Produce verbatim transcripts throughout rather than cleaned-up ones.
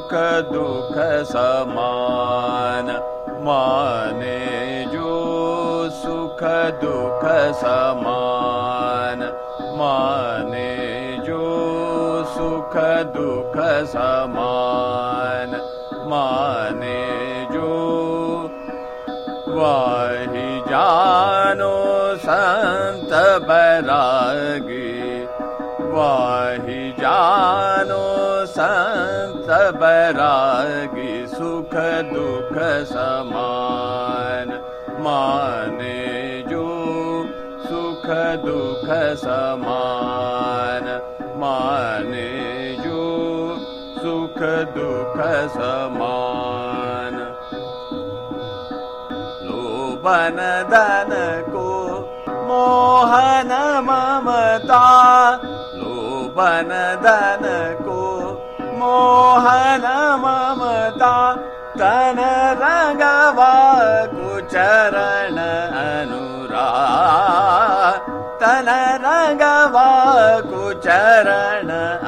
सुख दुख समान माने जो सुख दुख समान माने जो सुख दुख समान माने जो वाहि जानो संत बैरागी वाहि जानो संत बैरागी सुख दुख समान माने जो सुख दुख समान माने जो सुख दुख समान लोभन धन को मोहन ममता लोभन धन को मोहन ममता तन रंगवा कुचरण अनुराग तन रंगवा कुचरण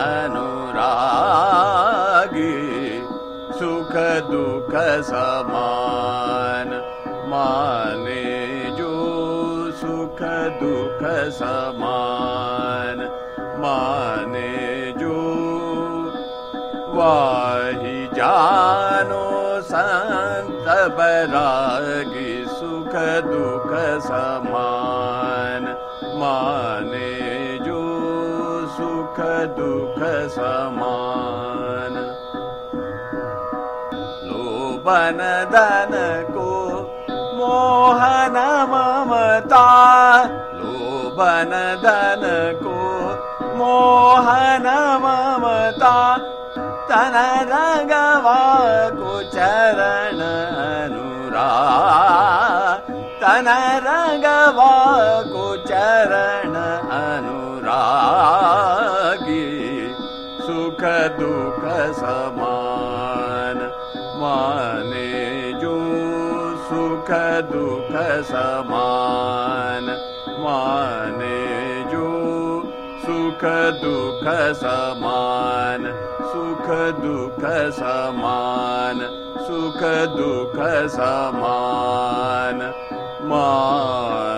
अनुरागी सुख दुख समान माने जो सुख दुख समान माने जो वाहि जानो संत बैरागी सुख दुख समान माने जो सुख दुख समान लोभन धन को मोहन ममता लोभन धन को मोहन ममता तन रंगवा कुचरण अनुराग तन रंगवा कुचरण अनुरागी सुख दुख समान माने जो सुख दुख समान माने जो सुख दुख समान सुख दुख समान सुख दुख समान मान